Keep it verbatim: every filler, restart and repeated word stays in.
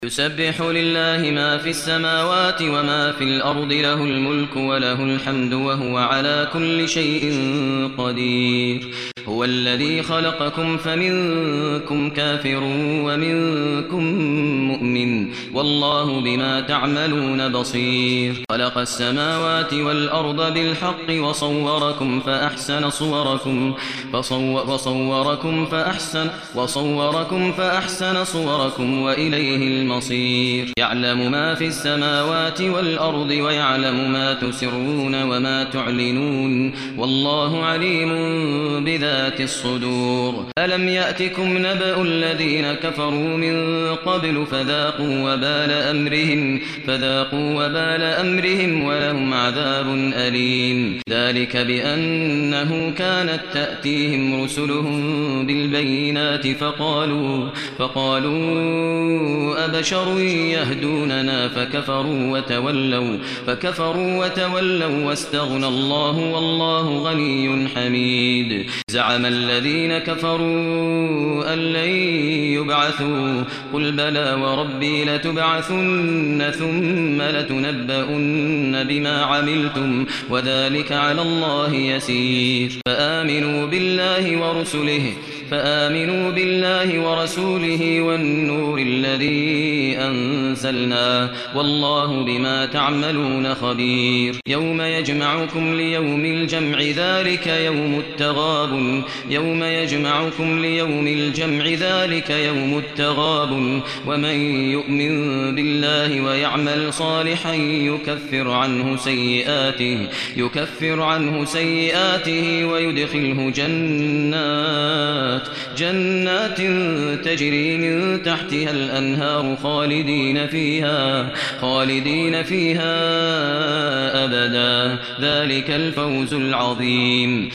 يسبح لله ما في السماوات وما في الأرض له الملك وله الحمد وهو على كل شيء قدير هو الذي خلقكم فمنكم كافر ومنكم مؤمن والله بما تعملون بصير خلق السماوات والأرض بالحق وصوركم فأحسن صوركم وصوركم فأحسن وصوركم فأحسن صوركم وإليه المصير يعلم ما في السماوات والأرض ويعلم ما تسرون وما تعلنون والله عليم بذات الصدور ألم يأتكم نبأ الذين كفروا من قبل فذاقوا وبال أمرهم فذاقوا وبال أمرهم ولهم عذاب أليم ذلك بأنه كانت تأتيهم رسلهم بالبينات فقالوا فقالوا أبشر يهدوننا فكفروا وتولوا فكفروا وتولوا واستغنى الله والله غني حميد زعم الذين كفروا أن لن يبعثوا قل بلى وربي لتبعثن ثم لتنبؤن بما عملتم وذلك على الله يسير فآمنوا بالله ورسله فآمنوا بالله ورسوله والنور الذي أنزلنا والله بما تعملون خبير يوم يجمعكم ليوم الجمع ذلك يوم التغابن يوم يجمعكم ليوم الجمع ذلك يوم التغابن ومن يؤمن بالله ويعمل صالحا يكفر عنه سيئاته يكفر عنه سيئاته ويدخله جنات جنات تجري من تحتها الأنهار خالدين فيها خالدين فيها أبدا ذلك الفوز العظيم